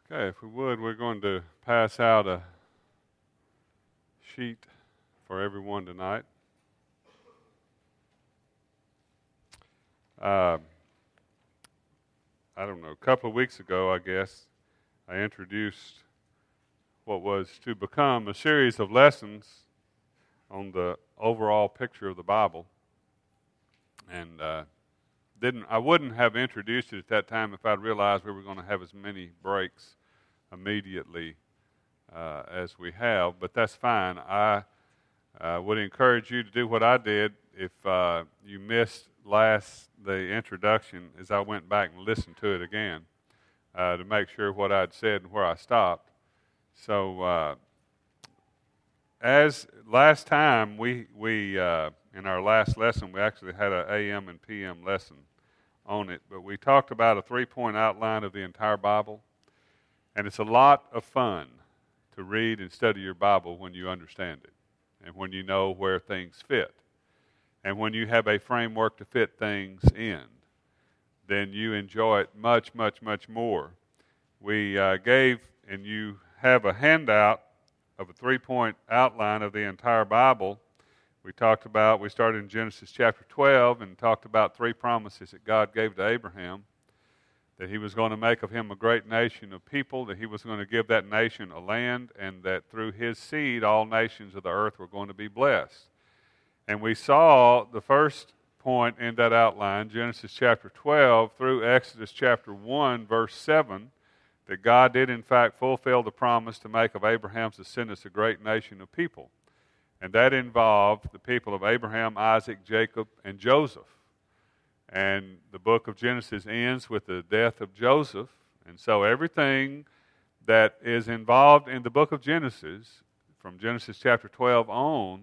Okay, if we would, we're going to pass out a sheet for everyone tonight. Uh, I don't know, a couple of weeks ago, I guess, I introduced what was to become a series of lessons on the overall picture of the Bible. And I wouldn't have introduced it at that time if I'd realized we were going to have as many breaks immediately as we have, but that's fine. I would encourage you to do what I did if you missed the introduction, as I went back and listened to it again to make sure what I'd said and where I stopped. So as last time, we in our last lesson, we actually had an AM and PM lesson on it, but we talked about a 3-point outline of the entire Bible, and it's a lot of fun to read and study your Bible when you understand it and when you know where things fit. And when you have a framework to fit things in, then you enjoy it much, much, much more. We gave, and you have a handout of a 3-point outline of the entire Bible. We started in Genesis chapter 12 and talked about 3 promises that God gave to Abraham, that he was going to make of him a great nation of people, that he was going to give that nation a land, and that through his seed all nations of the earth were going to be blessed. And we saw the first point in that outline, Genesis chapter 12 through Exodus chapter 1, verse 7, that God did in fact fulfill the promise to make of Abraham's descendants a great nation of people. And that involved the people of Abraham, Isaac, Jacob, and Joseph. And the book of Genesis ends with the death of Joseph. And so everything that is involved in the book of Genesis, from Genesis chapter 12 on,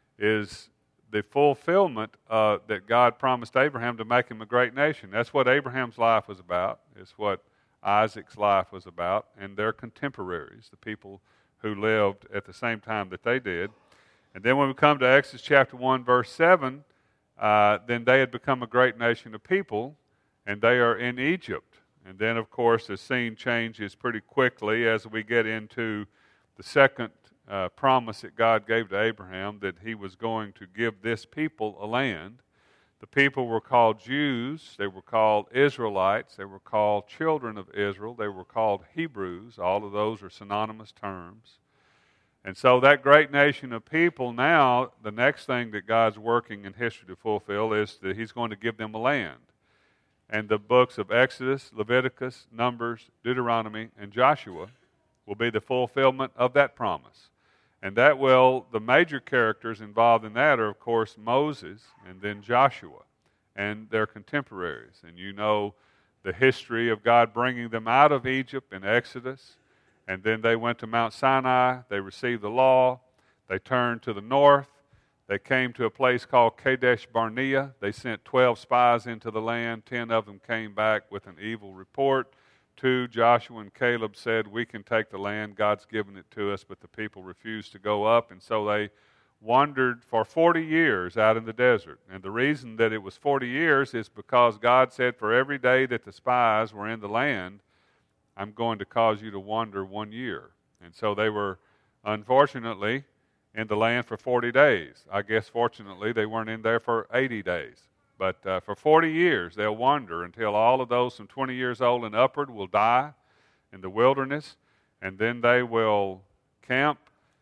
is the fulfillment that God promised Abraham to make him a great nation. That's what Abraham's life was about. It's what Isaac's life was about, and their contemporaries, the people who lived at the same time that they did. And then when we come to Exodus chapter 1, verse 7, then they had become a great nation of people, and they are in Egypt. And then, of course, the scene changes pretty quickly as we get into the second promise that God gave to Abraham, that he was going to give this people a land. The people were called Jews, they were called Israelites, they were called children of Israel, they were called Hebrews. All of those are synonymous terms. And so that great nation of people, now the next thing that God's working in history to fulfill is that he's going to give them a land. And the books of Exodus, Leviticus, Numbers, Deuteronomy, and Joshua will be the fulfillment of that promise. And the major characters involved in that are, of course, Moses and then Joshua and their contemporaries. And you know the history of God bringing them out of Egypt in Exodus. And then they went to Mount Sinai, they received the law, they turned to the north, they came to a place called Kadesh Barnea. They sent 12 spies into the land, 10 of them came back with an evil report. 2, Joshua and Caleb said, we can take the land, God's given it to us, but the people refused to go up, and so they wandered for 40 years out in the desert. And the reason that it was 40 years is because God said for every day that the spies were in the land, I'm going to cause you to wander 1 year. And so they were, unfortunately, in the land for 40 days. I guess, fortunately, they weren't in there for 80 days. But for 40 years, they'll wander until all of those from 20 years old and upward will die in the wilderness. And then they will camp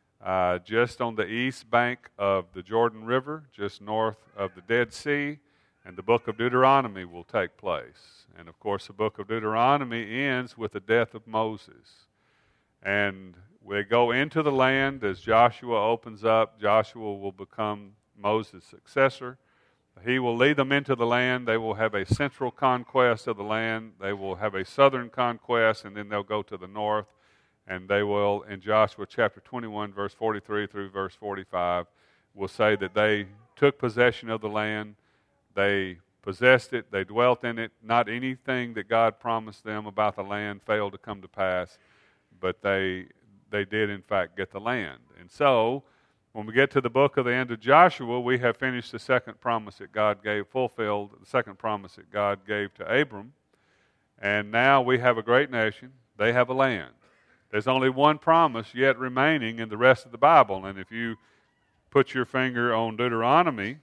just on the east bank of the Jordan River, just north of the Dead Sea. And the book of Deuteronomy will take place. And of course, the book of Deuteronomy ends with the death of Moses. And we go into the land as Joshua opens up. Joshua will become Moses' successor. He will lead them into the land. They will have a central conquest of the land. They will have a southern conquest, and then they'll go to the north. And they will, in Joshua chapter 21, verse 43 through verse 45, will say that they took possession of the land. They possessed it, they dwelt in it. Not anything that God promised them about the land failed to come to pass, but they did in fact get the land. And so, when we get to the book of the end of Joshua, we have finished the second promise that God gave, fulfilled the second promise that God gave to Abram. And now we have a great nation. They have a land. There's only one promise yet remaining in the rest of the Bible. And if you put your finger on Deuteronomy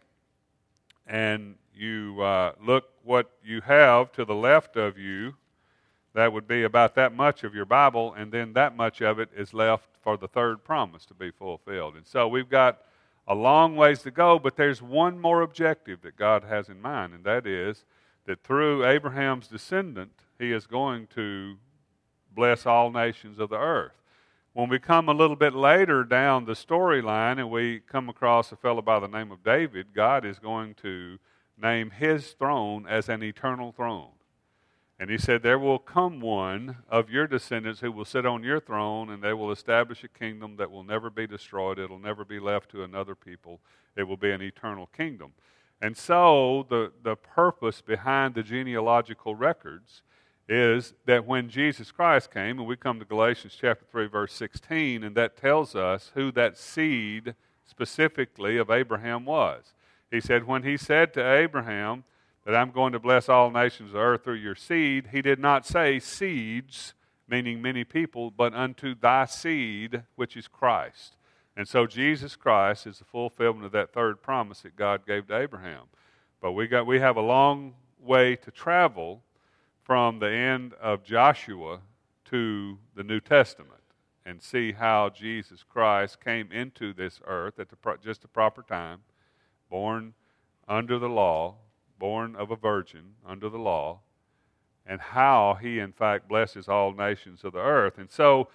and you look what you have to the left of you, that would be about that much of your Bible, and then that much of it is left for the third promise to be fulfilled. And so we've got a long ways to go, but there's one more objective that God has in mind, and that is that through Abraham's descendant, he is going to bless all nations of the earth. When we come a little bit later down the storyline and we come across a fellow by the name of David, God is going to name his throne as an eternal throne. And he said, there will come one of your descendants who will sit on your throne, and they will establish a kingdom that will never be destroyed. It will never be left to another people. It will be an eternal kingdom. And so the purpose behind the genealogical records is that when Jesus Christ came, and we come to Galatians chapter 3, verse 16, and that tells us who that seed specifically of Abraham was. He said, when he said to Abraham that I'm going to bless all nations of the earth through your seed, he did not say seeds, meaning many people, but unto thy seed, which is Christ. And so Jesus Christ is the fulfillment of that third promise that God gave to Abraham. But we have a long way to travel from the end of Joshua to the New Testament and see how Jesus Christ came into this earth at just the proper time, born under the law, born of a virgin under the law, and how he in fact blesses all nations of the earth. And so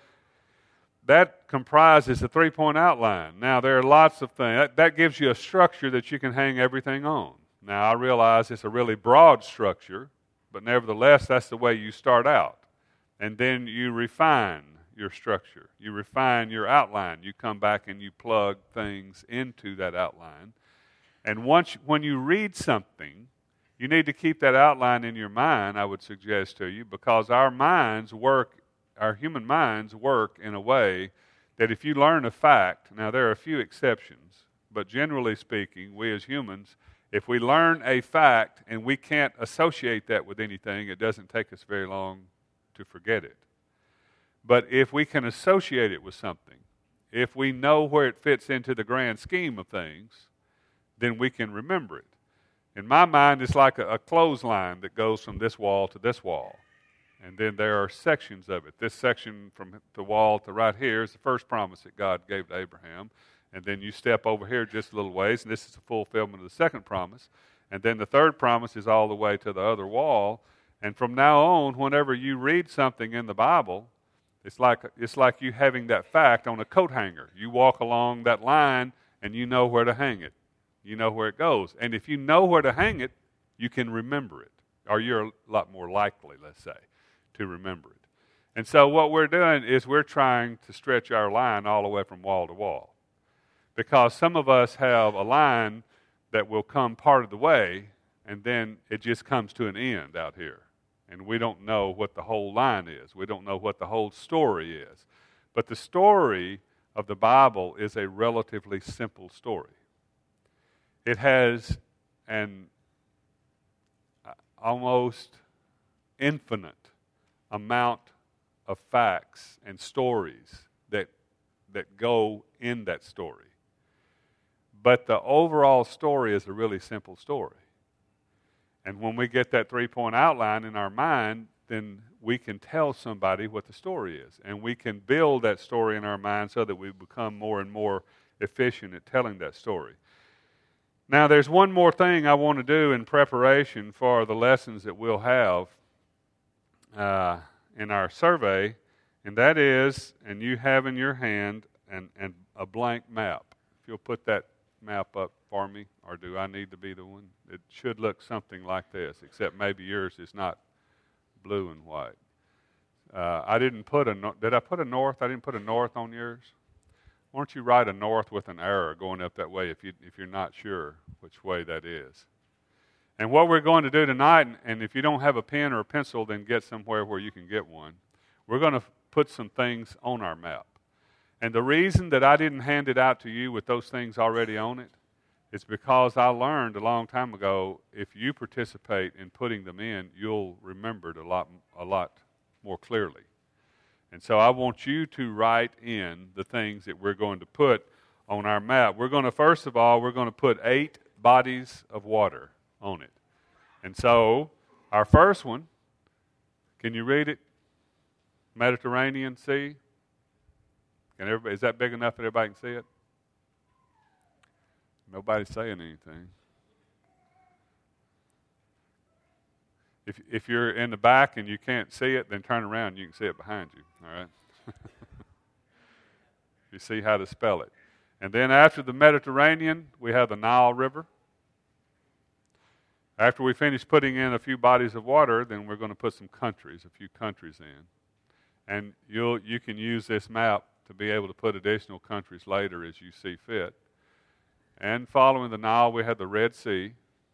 that comprises a three-point outline. Now there are lots of things. That gives you a structure that you can hang everything on. Now I realize it's a really broad structure, but nevertheless that's the way you start out. And then you refine your structure. You refine your outline. You come back and you plug things into that outline. And when you read something, you need to keep that outline in your mind, I would suggest to you, because our human minds work in a way that if you learn a fact, now there are a few exceptions, but generally speaking, we as humans, if we learn a fact and we can't associate that with anything, it doesn't take us very long to forget it. But if we can associate it with something, if we know where it fits into the grand scheme of things, then we can remember it. In my mind, it's like a clothesline that goes from this wall to this wall. And then there are sections of it. This section from the wall to right here is the first promise that God gave to Abraham. And then you step over here just a little ways, and this is the fulfillment of the second promise. And then the third promise is all the way to the other wall. And from now on, whenever you read something in the Bible, it's like you having that fact on a coat hanger. You walk along that line, and you know where to hang it. You know where it goes. And if you know where to hang it, you can remember it. Or you're a lot more likely, let's say, to remember it. And so what we're doing is we're trying to stretch our line all the way from wall to wall. Because some of us have a line that will come part of the way, and then it just comes to an end out here. And we don't know what the whole line is. We don't know what the whole story is. But the story of the Bible is a relatively simple story. It has an almost infinite amount of facts and stories that go in that story. But the overall story is a really simple story. And when we get that three-point outline in our mind, then we can tell somebody what the story is. And we can build that story in our mind so that we become more and more efficient at telling that story. Now, there's one more thing I want to do in preparation for the lessons that we'll have in our survey, and that is, and you have in your hand and a blank map. If you'll put that map up for me, or do I need to be the one? It should look something like this, except maybe yours is not blue and white. I didn't put did I put a north? I didn't put a north on yours. Why don't you write a north with an arrow going up that way if you're not sure which way that is? And what we're going to do tonight, and if you don't have a pen or a pencil, then get somewhere where you can get one. We're going to put some things on our map. And the reason that I didn't hand it out to you with those things already on it is because I learned a long time ago, if you participate in putting them in, you'll remember it a lot more clearly. And so I want you to write in the things that we're going to put on our map. We're going to, first of all, we're going to put 8 bodies of water on it. And so our first one, can you read it? Mediterranean Sea. Can everybody, is that big enough that everybody can see it? Nobody's saying anything. If you're in the back and you can't see it, then turn around and you can see it behind you. All right? You see how to spell it. And then after the Mediterranean, we have the Nile River. After we finish putting in a few bodies of water, then we're going to put some countries, a few countries in. And you can use this map to be able to put additional countries later as you see fit. And following the Nile, we have the Red Sea.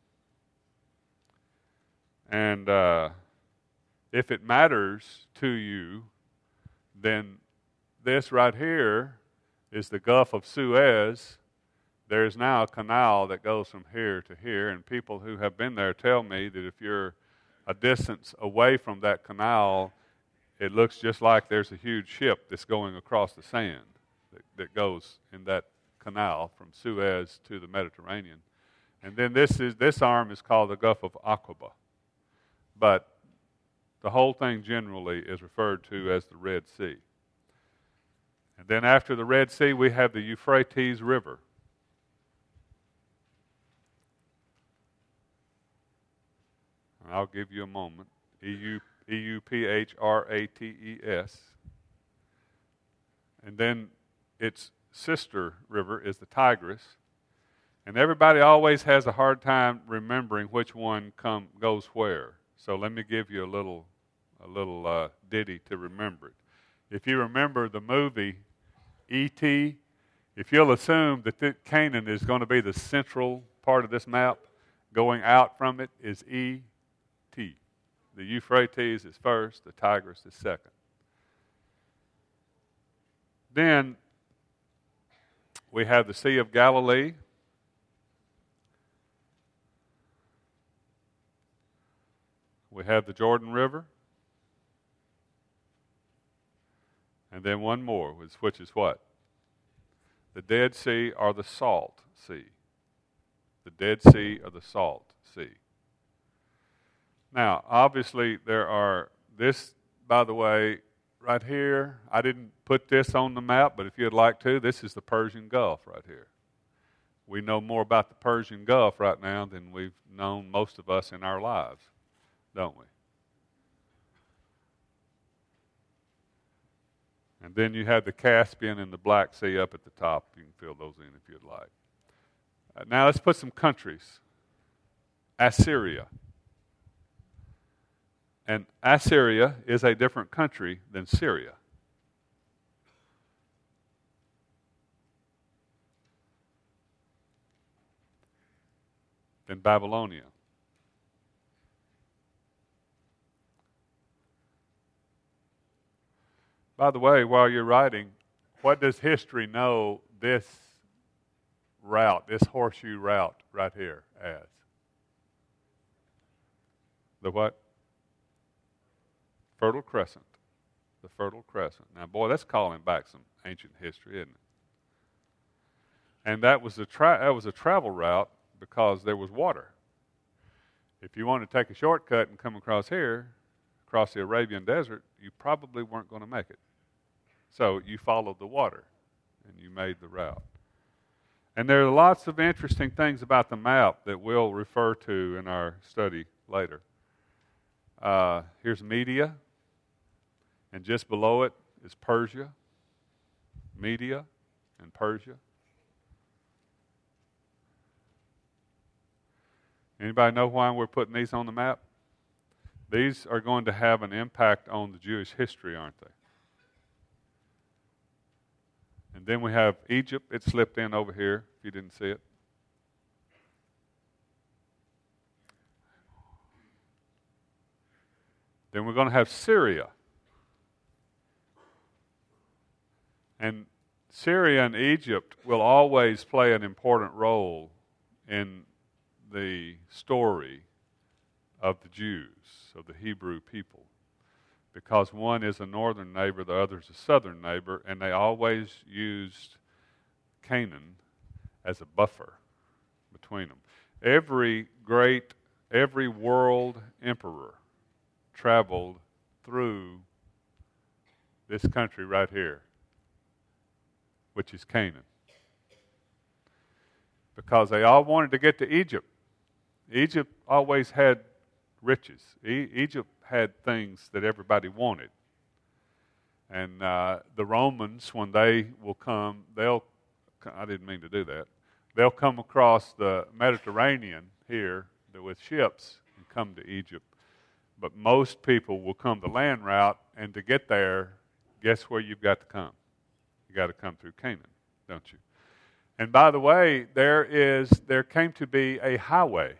And if it matters to you, then this right here is the Gulf of Suez. There is now a canal that goes from here to here, and people who have been there tell me that if you're a distance away from that canal, it looks just like there's a huge ship that's going across the sand that goes in that canal from Suez to the Mediterranean. And then this arm is called the Gulf of Aqaba. But the whole thing generally is referred to as the Red Sea. And then after the Red Sea, we have the Euphrates River. And I'll give you a moment. Euphrates. And then its sister river is the Tigris. And everybody always has a hard time remembering which one goes where. So let me give you a little ditty to remember it. If you remember the movie E.T., if you'll assume that Canaan is going to be the central part of this map, going out from it is E.T. The Euphrates is first, the Tigris is second. Then we have the Sea of Galilee. We have the Jordan River. And then one more, which is what? The Dead Sea or the Salt Sea. The Dead Sea or the Salt Sea. Now, obviously, this, by the way, right here, I didn't put this on the map, but if you'd like to, this is the Persian Gulf right here. We know more about the Persian Gulf right now than we've known, most of us, in our lives, don't we? And then you have the Caspian and the Black Sea up at the top. You can fill those in if you'd like. Now let's put some countries. Assyria. And Assyria is a different country than Syria. Than Babylonia. By the way, while you're writing, what does history know this route, this horseshoe route right here as? The what? Fertile Crescent. The Fertile Crescent. Now, boy, that's calling back some ancient history, isn't it? And that was a travel route because there was water. If you wanted to take a shortcut and come across here, across the Arabian desert, you probably weren't going to make it. So you followed the water, and you made the route. And there are lots of interesting things about the map that we'll refer to in our study later. Here's Media, and just below it is Persia. Media and Persia. Anybody know why we're putting these on the map? These are going to have an impact on the Jewish history, aren't they? And then we have Egypt. It slipped in over here, if you didn't see it. Then we're going to have Syria. And Syria and Egypt will always play an important role in the story of the Jews, of the Hebrew people. because one is a northern neighbor, the other is a southern neighbor, and they always used Canaan as a buffer between them. Every world emperor traveled through this country right here, which is Canaan, because they all wanted to get to Egypt. Egypt always had riches. Egypt had things that everybody wanted. And the Romans, when they will come, I didn't mean to do that. They'll come across the Mediterranean here with ships and come to Egypt. But most people will come the land route, and to get there, guess where you've got to come? You got to come through Canaan, don't you? And by the way, there came to be a highway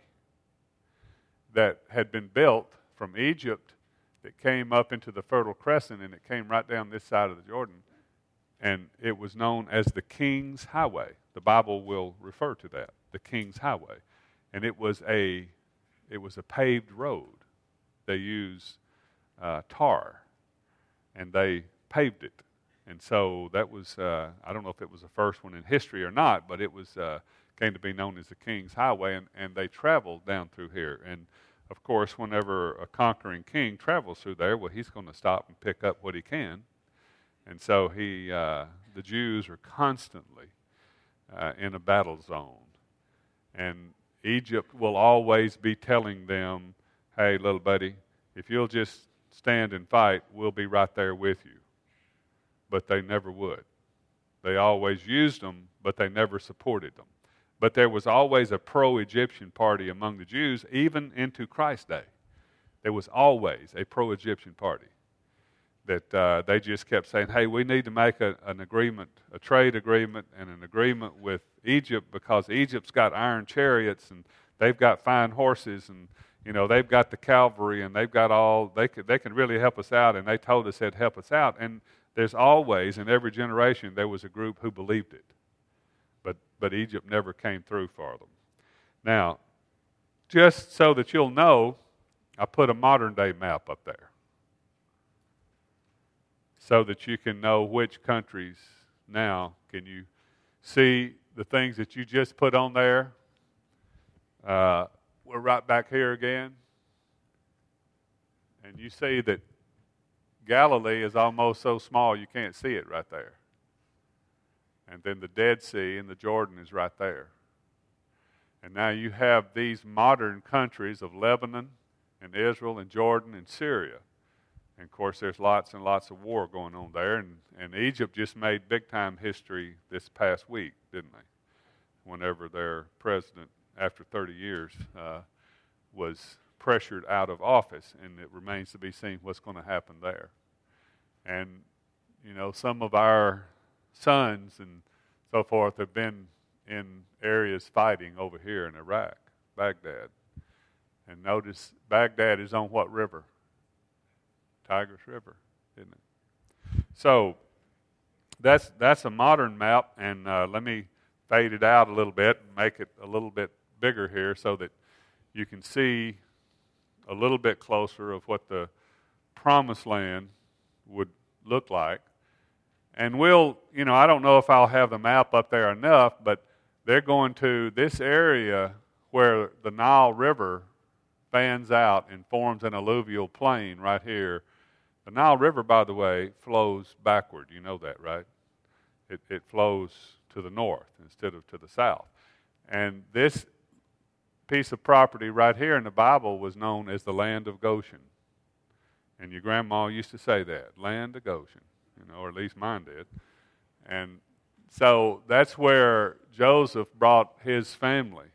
that had been built from Egypt that came up into the Fertile Crescent, and it came right down this side of the Jordan, and it was known as the King's Highway. The Bible will refer to that, the King's Highway. And it was a paved road. They used tar, and they paved it. And so that was, I don't know if it was the first one in history or not, but it was came to be known as the King's Highway, and they traveled down through here. And, of course, whenever a conquering king travels through there, well, he's going to stop and pick up what he can. And so the Jews are constantly in a battle zone. And Egypt will always be telling them, hey, little buddy, if you'll just stand and fight, we'll be right there with you. But they never would. They always used them, but they never supported them. But there was always a pro-Egyptian party among the Jews, even into Christ's day. There was always a pro-Egyptian party that they just kept saying, hey, we need to make an agreement, a trade agreement and an agreement with Egypt, because Egypt's got iron chariots and they've got fine horses, and they've got the cavalry, and they've got all, they can really help us out, and they told us they'd help us out. And there's always, in every generation, there was a group who believed it. But Egypt never came through for them. Now, just so that you'll know, I put a modern-day map up there so that you can know which countries now. Can you see the things that you just put on there? We're right back here again. And you see that Galilee is almost so small you can't see it right there. And then the Dead Sea and the Jordan is right there. And now you have these modern countries of Lebanon and Israel and Jordan and Syria. And of course there's lots and lots of war going on there. And Egypt just made big time history this past week, didn't they? Whenever their president, after 30 years, was pressured out of office. And it remains to be seen what's going to happen there. And, some of our sons and so forth have been in areas fighting over here in Iraq, Baghdad. And notice Baghdad is on what river? Tigris River, isn't it? So that's a modern map, and let me fade it out a little bit and make it a little bit bigger here so that you can see a little bit closer of what the promised land would look like. And I don't know if I'll have the map up there enough, but they're going to this area where the Nile River fans out and forms an alluvial plain right here. The Nile River, by the way, flows backward. You know that, right? It flows to the north instead of to the south. And this piece of property right here in the Bible was known as the land of Goshen. And your grandma used to say that, land of Goshen. Or at least mine did. And so that's where Joseph brought his family.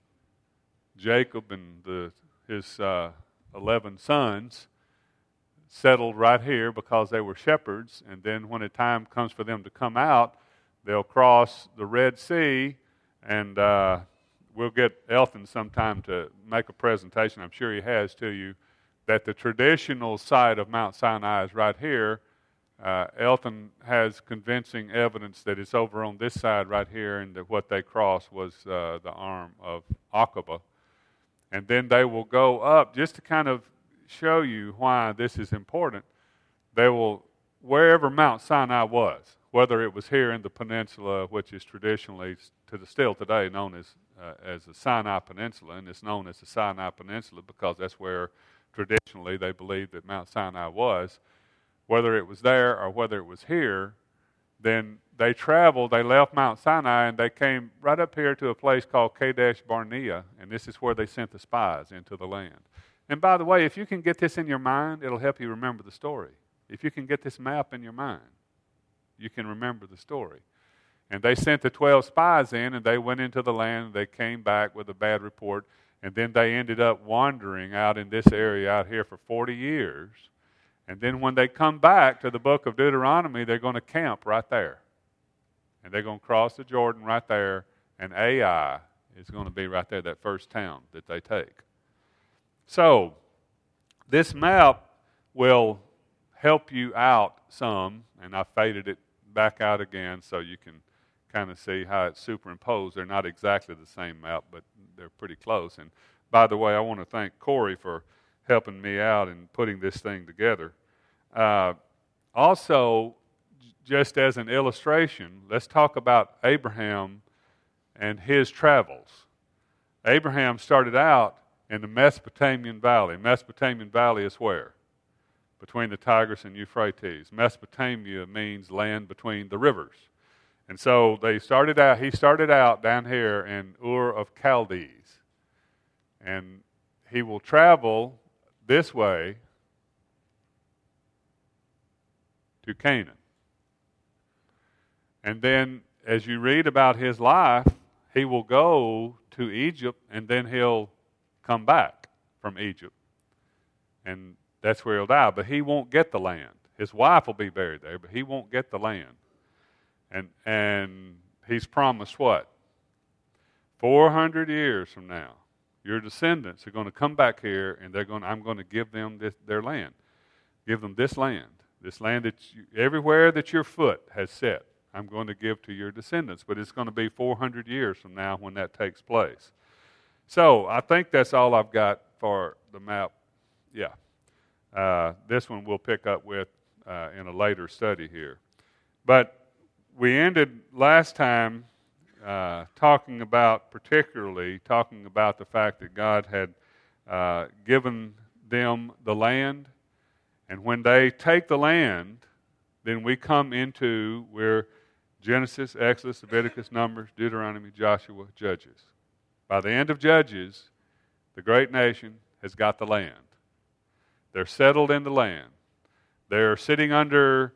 Jacob and his 11 sons settled right here because they were shepherds. And then when the time comes for them to come out, they'll cross the Red Sea. And we'll get Elton sometime to make a presentation, I'm sure he has to you, that the traditional site of Mount Sinai is right here. Elton has convincing evidence that it's over on this side right here, and that what they crossed was the arm of Aqaba. And then they will go up, just to kind of show you why this is important. they will, wherever Mount Sinai was, whether it was here in the peninsula, which is traditionally still today known as the Sinai Peninsula, and it's known as the Sinai Peninsula because that's where traditionally they believed that Mount Sinai was, whether it was there or whether it was here, then they traveled, they left Mount Sinai, and they came right up here to a place called Kadesh Barnea, and this is where they sent the spies into the land. And by the way, if you can get this in your mind, it'll help you remember the story. If you can get this map in your mind, you can remember the story. And they sent the 12 spies in, and they went into the land, and they came back with a bad report, and then they ended up wandering out in this area out here for 40 years. And then when they come back to the book of Deuteronomy, they're going to camp right there. And they're going to cross the Jordan right there, and Ai is going to be right there, that first town that they take. So, this map will help you out some, and I faded it back out again so you can kind of see how it's superimposed. They're not exactly the same map, but they're pretty close. And by the way, I want to thank Corey for helping me out in putting this thing together. Also, just as an illustration, let's talk about Abraham and his travels. Abraham started out in the Mesopotamian Valley. Mesopotamian Valley is where? Between the Tigris and Euphrates. Mesopotamia means land between the rivers. And so he started out down here in Ur of Chaldees. And he will travel this way to Canaan. And then as you read about his life, he will go to Egypt, and then he'll come back from Egypt. And that's where he'll die. But he won't get the land. His wife will be buried there, but he won't get the land. And he's promised what? 400 years from now, your descendants are going to come back here, and I'm going to give them their land. Give them this land that everywhere that your foot has set, I'm going to give to your descendants. But it's going to be 400 years from now when that takes place. So I think that's all I've got for the map. Yeah. This one we'll pick up with in a later study here. But we ended last time talking about the fact that God had given them the land. And when they take the land, then we come into where Genesis, Exodus, Leviticus, Numbers, Deuteronomy, Joshua, Judges. By the end of Judges, the great nation has got the land. They're settled in the land. They're sitting under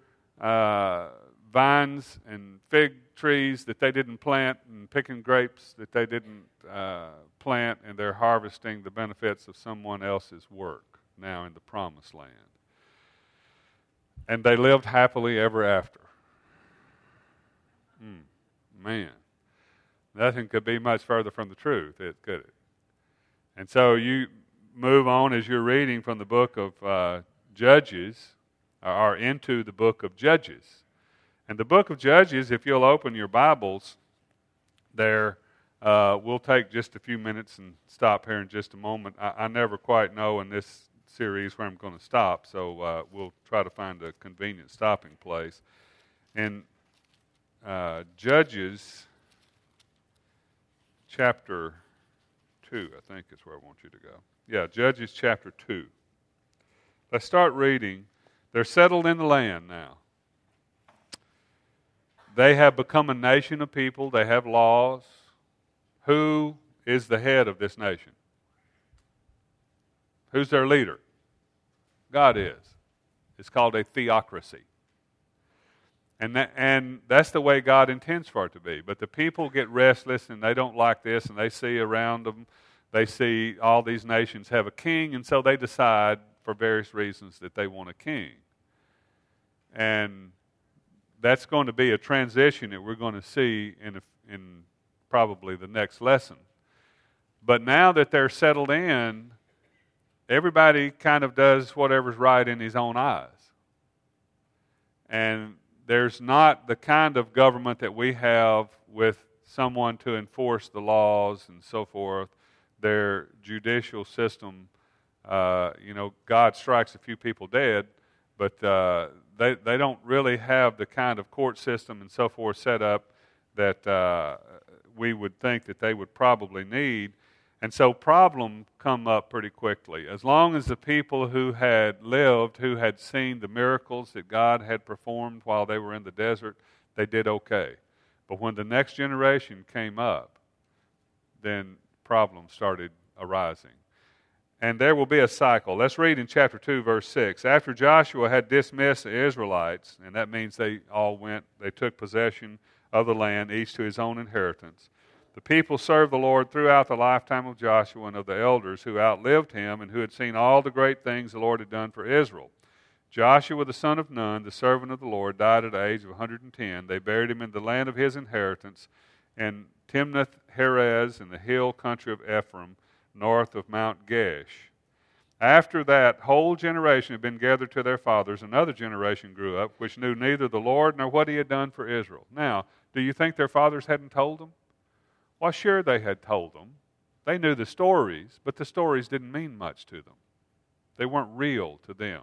vines and fig trees that they didn't plant and picking grapes that they didn't plant, and they're harvesting the benefits of someone else's work now in the promised land. And they lived happily ever after. Man, nothing could be much further from the truth, could it? And so you move on as you're reading from the book of Judges, or into the book of Judges. And the book of Judges, if you'll open your Bibles there, we'll take just a few minutes and stop here in just a moment. I never quite know in this series where I'm going to stop, so we'll try to find a convenient stopping place. In Judges chapter 2, I think is where I want you to go. Yeah, Judges chapter 2. Let's start reading. They're settled in the land now. They have become a nation of people. They have laws. Who is the head of this nation? Who's their leader? God is. It's called a theocracy. And that's the way God intends for it to be. But the people get restless, and they don't like this, and they see around them, they see all these nations have a king, and so they decide for various reasons that they want a king. And that's going to be a transition that we're going to see in probably the next lesson. But now that they're settled in, everybody kind of does whatever's right in his own eyes. And there's not the kind of government that we have with someone to enforce the laws and so forth. Their judicial system, God strikes a few people dead, but they don't really have the kind of court system and so forth set up that we would think that they would probably need. And so problems come up pretty quickly. As long as the people who had lived, who had seen the miracles that God had performed while they were in the desert, they did okay. But when the next generation came up, then problems started arising. And there will be a cycle. Let's read in chapter 2, verse 6. After Joshua had dismissed the Israelites, and that means they took possession of the land, each to his own inheritance, the people served the Lord throughout the lifetime of Joshua and of the elders who outlived him and who had seen all the great things the Lord had done for Israel. Joshua the son of Nun, the servant of the Lord, died at the age of 110. They buried him in the land of his inheritance in Timnath-Heres in the hill country of Ephraim, north of Mount Gesh. After that whole generation had been gathered to their fathers, another generation grew up, which knew neither the Lord nor what he had done for Israel. Now, do you think their fathers hadn't told them? Well, sure they had told them. They knew the stories, but the stories didn't mean much to them. They weren't real to them.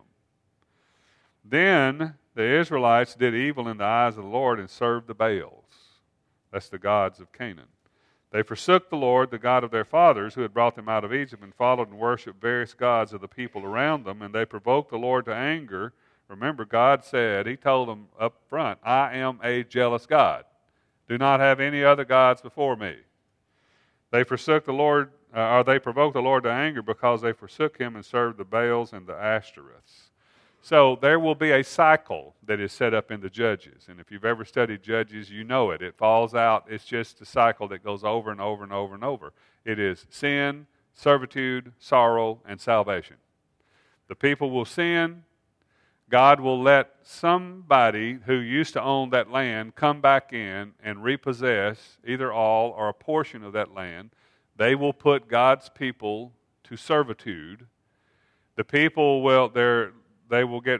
Then the Israelites did evil in the eyes of the Lord and served the Baals. That's the gods of Canaan. They forsook the Lord, the God of their fathers, who had brought them out of Egypt, and followed and worshipped various gods of the people around them, and they provoked the Lord to anger. Remember, God said, he told them up front, I am a jealous God. Do not have any other gods before me. They provoked the Lord to anger because they forsook him and served the Baals and the Ashtoreths. So there will be a cycle that is set up in the Judges. And if you've ever studied Judges, you know it. It falls out. It's just a cycle that goes over and over and over and over. It is sin, servitude, sorrow, and salvation. The people will sin. God will let somebody who used to own that land come back in and repossess either all or a portion of that land. They will put God's people to servitude. The people will, they will get,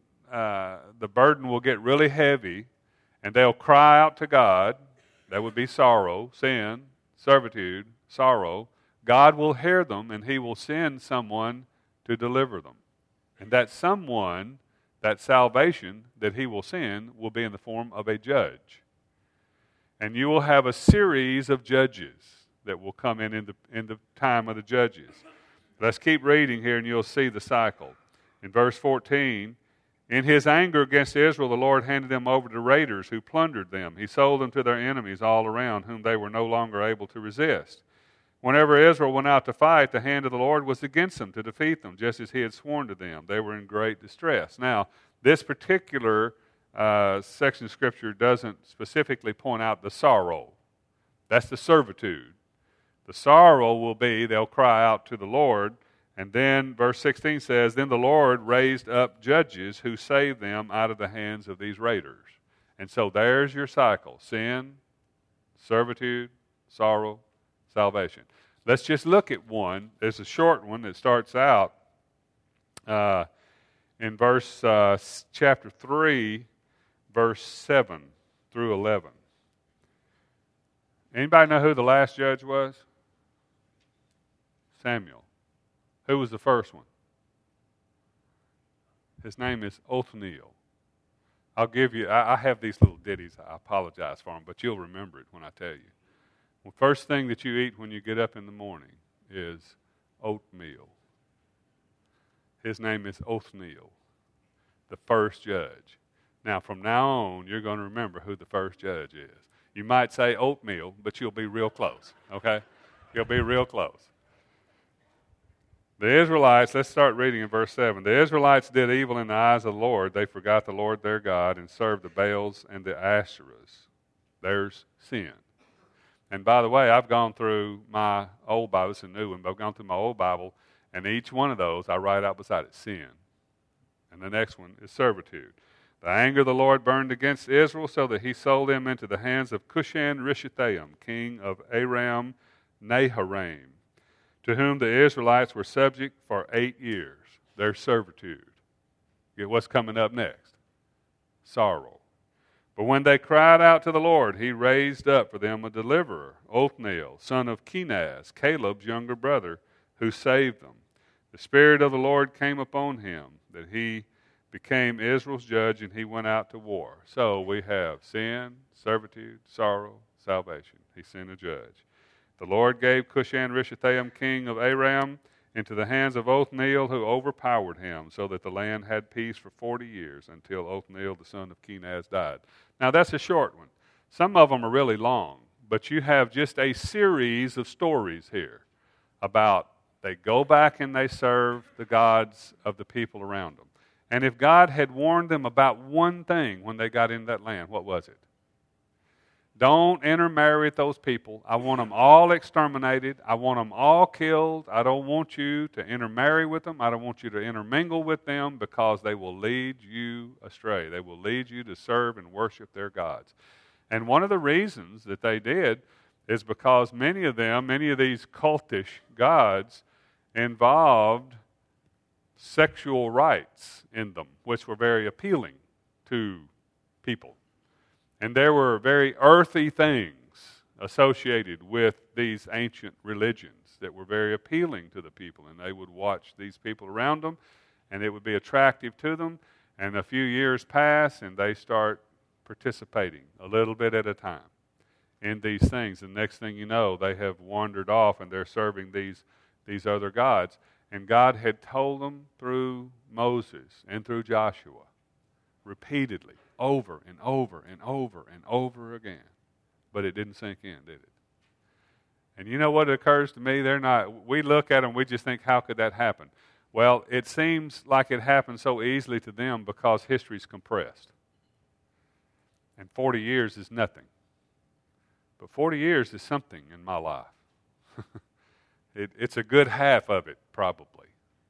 the burden will get really heavy, and they'll cry out to God. That would be sorrow, sin, servitude, sorrow. God will hear them, and he will send someone to deliver them. And that someone, that salvation that he will send, will be in the form of a judge. And you will have a series of judges that will come in the time of the judges. Let's keep reading here, and you'll see the cycle. In verse 14, in his anger against Israel, the Lord handed them over to raiders who plundered them. He sold them to their enemies all around, whom they were no longer able to resist. Whenever Israel went out to fight, the hand of the Lord was against them to defeat them, just as he had sworn to them. They were in great distress. Now, this particular section of Scripture doesn't specifically point out the sorrow. That's the servitude. The sorrow will be they'll cry out to the Lord. And then verse 16 says, then the Lord raised up judges who saved them out of the hands of these raiders. And so there's your cycle. Sin, servitude, sorrow, salvation. Let's just look at one. There's a short one that starts out in chapter 3, verse 7 through 11. Anybody know who the last judge was? Samuel. Who was the first one? His name is Othniel. I'll give you, I have these little ditties. I apologize for them, but you'll remember it when I tell you. The first thing that you eat when you get up in the morning is oatmeal. His name is Othniel, the first judge. Now, from now on, you're going to remember who the first judge is. You might say oatmeal, but you'll be real close, okay? You'll be real close. The Israelites, let's start reading in verse 7. The Israelites did evil in the eyes of the Lord. They forgot the Lord their God and served the Baals and the Asherahs. There's sin. And by the way, I've gone through my old Bible. It's a new one, but I've gone through my old Bible, and each one of those I write out beside it, sin. And the next one is servitude. The anger of the Lord burned against Israel so that he sold them into the hands of Cushan-Rishathaim, king of Aram Naharaim, to whom the Israelites were subject for 8 years. Their servitude. Get what's coming up next. Sorrow. But when they cried out to the Lord, he raised up for them a deliverer, Othniel, son of Kenaz, Caleb's younger brother, who saved them. The Spirit of the Lord came upon him, that he became Israel's judge, and he went out to war. So we have sin, servitude, sorrow, salvation. He sent a judge. The Lord gave Cushan-Rishathaim, king of Aram, into the hands of Othniel, who overpowered him, so that the land had peace for 40 years, until Othniel, the son of Kenaz, died. Now, that's a short one. Some of them are really long, but you have just a series of stories here about they go back and they serve the gods of the people around them. And if God had warned them about one thing when they got in that land, what was it? Don't intermarry with those people. I want them all exterminated. I want them all killed. I don't want you to intermarry with them. I don't want you to intermingle with them, because they will lead you astray. They will lead you to serve and worship their gods. And one of the reasons that they did is because many of these cultish gods involved sexual rites in them, which were very appealing to people. And there were very earthy things associated with these ancient religions that were very appealing to the people. And they would watch these people around them, and it would be attractive to them. And a few years pass, and they start participating a little bit at a time in these things. And next thing you know, they have wandered off, and they're serving these other gods. And God had told them through Moses and through Joshua repeatedly, over and over and over and over again. But it didn't sink in, did it? And you know what occurs to me? We look at them, we just think, how could that happen? Well, it seems like it happened so easily to them because history's compressed. And 40 years is nothing. But 40 years is something in my life. It's a good half of it, probably.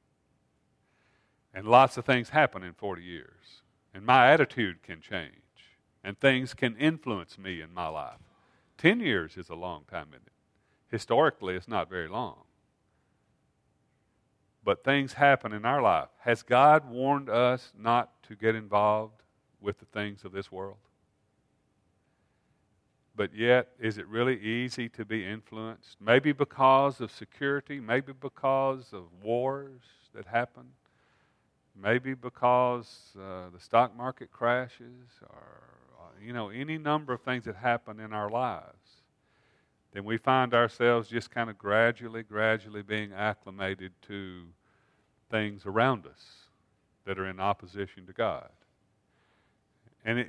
And lots of things happen in 40 years. And my attitude can change. And things can influence me in my life. 10 years is a long time, isn't it? Historically, it's not very long. But things happen in our life. Has God warned us not to get involved with the things of this world? But yet, is it really easy to be influenced? Maybe because of security, maybe because of wars that happen, maybe because the stock market crashes, or any number of things that happen in our lives. Then we find ourselves just kind of gradually being acclimated to things around us that are in opposition to God. And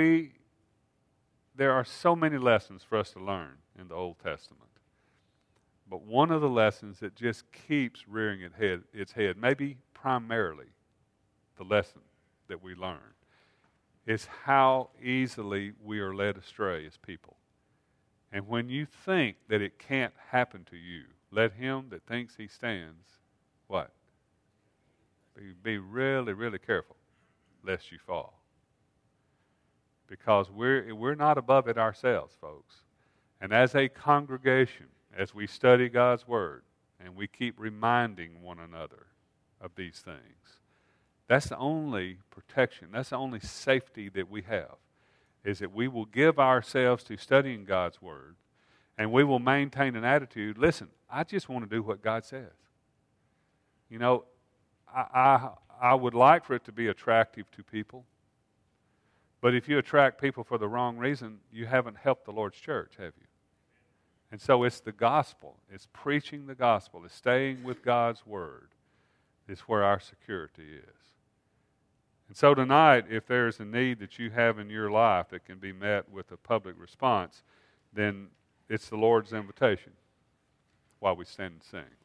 there are so many lessons for us to learn in the Old Testament. But one of the lessons that just keeps rearing its head, maybe primarily the lesson that we learn, is how easily we are led astray as people. And when you think that it can't happen to you, let him that thinks he stands, what? Be really, really careful lest you fall. Because we're not above it ourselves, folks. And as a congregation, as we study God's Word, and we keep reminding one another of these things, that's the only protection, that's the only safety that we have, is that we will give ourselves to studying God's Word, and we will maintain an attitude, listen, I just want to do what God says. I would like for it to be attractive to people. But if you attract people for the wrong reason, you haven't helped the Lord's church, have you? And so it's the gospel. It's preaching the gospel. It's staying with God's Word is where our security is. And so tonight, if there's a need that you have in your life that can be met with a public response, then it's the Lord's invitation while we stand and sing.